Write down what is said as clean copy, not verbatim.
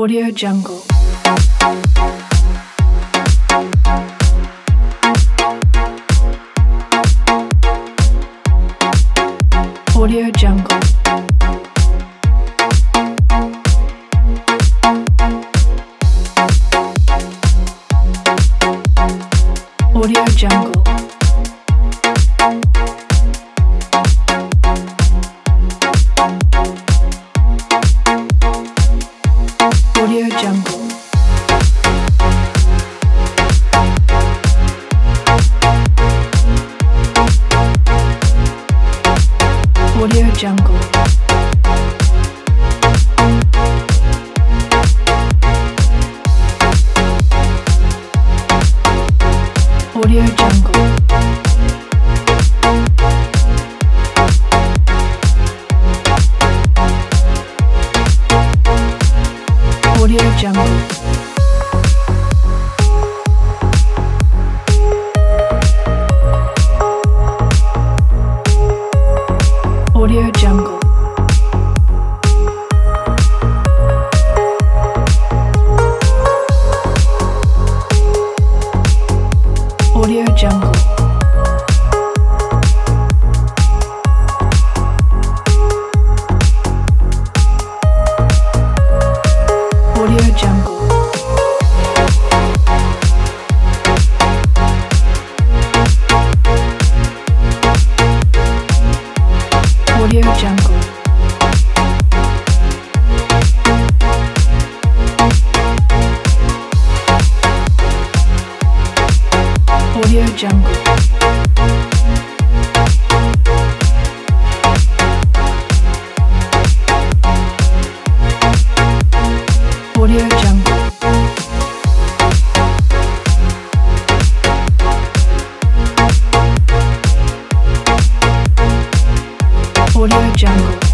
Audio Jungle. Audio Jungle. Audio Jungle. Audio Jungle. Audio Jungle. Audio Jungle. Audio Jungle. Audio Jungle. Audio Jungle. Audio Jungle. Audio Jungle. Audio Jungle. Audio Jungle. Audio Jungle.